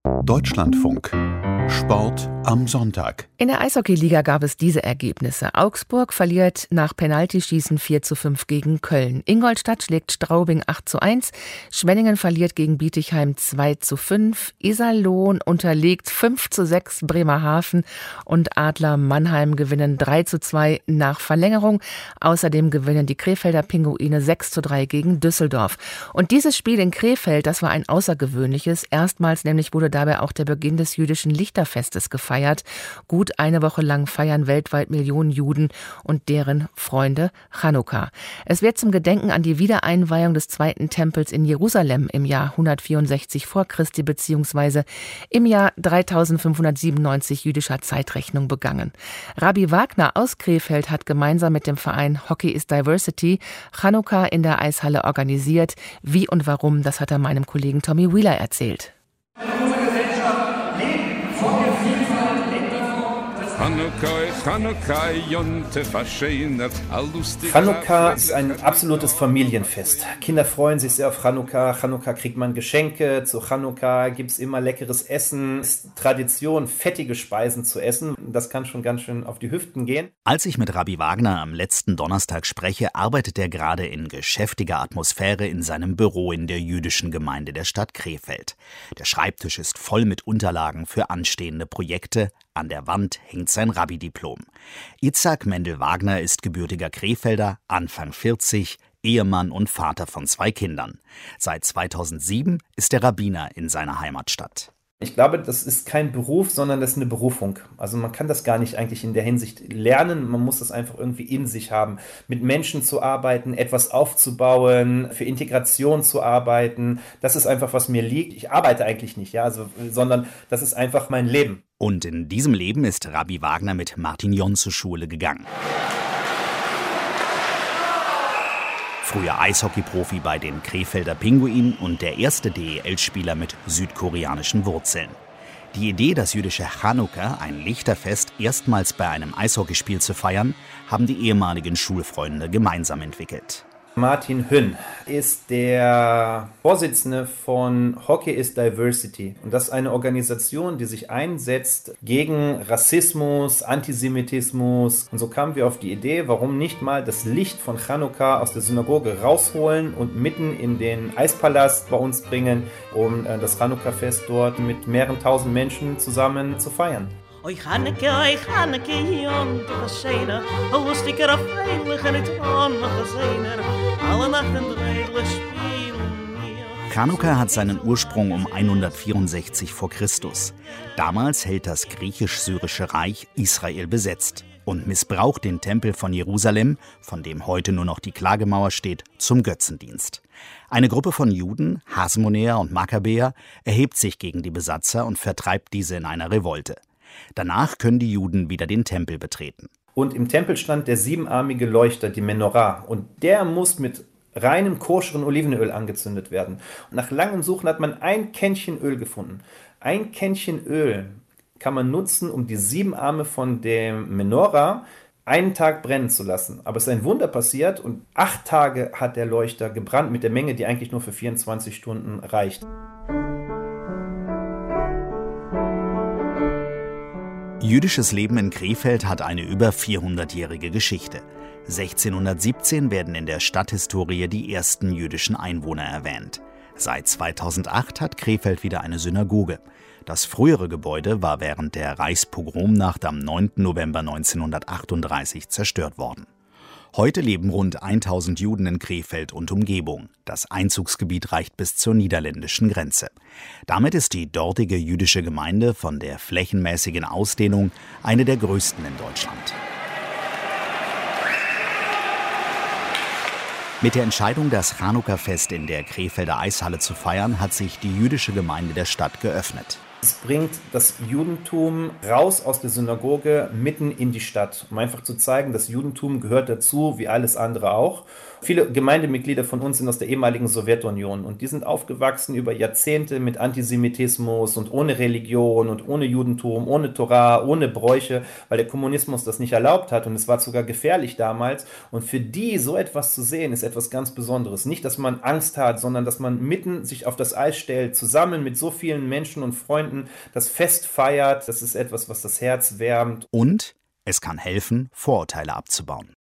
Deutschlandfunk. Sport am Sonntag. In der Eishockeyliga gab es diese Ergebnisse. Augsburg verliert nach Penaltyschießen 4:5 gegen Köln. Ingolstadt schlägt Straubing 8:1. Schwenningen verliert gegen Bietigheim 2:5. Iserlohn unterliegt 5:6 Bremerhaven und Adler Mannheim gewinnen 3:2 nach Verlängerung. Außerdem gewinnen die Krefelder Pinguine 6:3 gegen Düsseldorf. Und dieses Spiel in Krefeld, das war ein außergewöhnliches. Erstmals nämlich wurde dabei auch der Beginn des jüdischen Lichterfestes gefeiert. Gut eine Woche lang feiern weltweit Millionen Juden und deren Freunde Chanukka. Es wird zum Gedenken an die Wiedereinweihung des zweiten Tempels in Jerusalem im Jahr 164 vor Christi bzw. im Jahr 3597 jüdischer Zeitrechnung begangen. Rabbi Wagner aus Krefeld hat gemeinsam mit dem Verein Hockey is Diversity Chanukka in der Eishalle organisiert. Wie und warum, das hat er meinem Kollegen Tommy Wheeler erzählt. Chanukka ist ein absolutes Familienfest. Kinder freuen sich sehr auf Chanukka. Chanukka kriegt man Geschenke. Zu Chanukka gibt es immer leckeres Essen. Es ist Tradition, fettige Speisen zu essen. Das kann schon ganz schön auf die Hüften gehen. Als ich mit Rabbi Wagner am letzten Donnerstag spreche, arbeitet er gerade in geschäftiger Atmosphäre in seinem Büro in der jüdischen Gemeinde der Stadt Krefeld. Der Schreibtisch ist voll mit Unterlagen für anstehende Projekte. An der Wand hängt sein Rabbi-Diplom. Itzhak Mendel-Wagner ist gebürtiger Krefelder, Anfang 40, Ehemann und Vater von 2 Kindern. Seit 2007 ist er Rabbiner in seiner Heimatstadt. Ich glaube, das ist kein Beruf, sondern das ist eine Berufung. Also man kann das gar nicht eigentlich in der Hinsicht lernen. Man muss das einfach irgendwie in sich haben. Mit Menschen zu arbeiten, etwas aufzubauen, für Integration zu arbeiten. Das ist einfach, was mir liegt. Ich arbeite eigentlich nicht, sondern das ist einfach mein Leben. Und in diesem Leben ist Rabbi Wagner mit Martin Jon zur Schule gegangen. Früher Eishockeyprofi bei den Krefelder Pinguinen und der erste DEL-Spieler mit südkoreanischen Wurzeln. Die Idee, das jüdische Chanukka, ein Lichterfest, erstmals bei einem Eishockeyspiel zu feiern, haben die ehemaligen Schulfreunde gemeinsam entwickelt. Martin Hünn ist der Vorsitzende von Hockey is Diversity. Und das ist eine Organisation, die sich einsetzt gegen Rassismus, Antisemitismus. Und so kamen wir auf die Idee, warum nicht mal das Licht von Chanukka aus der Synagoge rausholen und mitten in den Eispalast bei uns bringen, um das Chanukka-Fest dort mit mehreren tausend Menschen zusammen zu feiern. Oi Chanukka, Jon, du Scheiner, lustig auf Heilig und it on Geseiner, alle Nachten dreilich spielen wir. Chanukka hat seinen Ursprung um 164 vor Christus. Damals hält das griechisch-syrische Reich Israel besetzt und missbraucht den Tempel von Jerusalem, von dem heute nur noch die Klagemauer steht, zum Götzendienst. Eine Gruppe von Juden, Hasmonäer und Makkabäer, erhebt sich gegen die Besatzer und vertreibt diese in einer Revolte. Danach können die Juden wieder den Tempel betreten. Und im Tempel stand der 7-armige Leuchter, die Menorah. Und der muss mit reinem koscheren Olivenöl angezündet werden. Und nach langem Suchen hat man ein Kännchen Öl gefunden. Ein Kännchen Öl kann man nutzen, um die 7 Arme von dem Menorah einen Tag brennen zu lassen. Aber es ist ein Wunder passiert und 8 Tage hat der Leuchter gebrannt mit der Menge, die eigentlich nur für 24 Stunden reicht. Jüdisches Leben in Krefeld hat eine über 400-jährige Geschichte. 1617 werden in der Stadthistorie die ersten jüdischen Einwohner erwähnt. Seit 2008 hat Krefeld wieder eine Synagoge. Das frühere Gebäude war während der Reichspogromnacht am 9. November 1938 zerstört worden. Heute leben rund 1000 Juden in Krefeld und Umgebung. Das Einzugsgebiet reicht bis zur niederländischen Grenze. Damit ist die dortige jüdische Gemeinde von der flächenmäßigen Ausdehnung eine der größten in Deutschland. Mit der Entscheidung, das Chanukka-Fest in der Krefelder Eishalle zu feiern, hat sich die jüdische Gemeinde der Stadt geöffnet. Es bringt das Judentum raus aus der Synagoge mitten in die Stadt, um einfach zu zeigen, das Judentum gehört dazu, wie alles andere auch. Viele Gemeindemitglieder von uns sind aus der ehemaligen Sowjetunion und die sind aufgewachsen über Jahrzehnte mit Antisemitismus und ohne Religion und ohne Judentum, ohne Torah, ohne Bräuche, weil der Kommunismus das nicht erlaubt hat und es war sogar gefährlich damals. Und für die so etwas zu sehen, ist etwas ganz Besonderes. Nicht, dass man Angst hat, sondern dass man mitten sich auf das Eis stellt, zusammen mit so vielen Menschen und Freunden Freunden das Fest feiert. Das ist etwas, was das Herz wärmt. Und es kann helfen, Vorurteile abzubauen.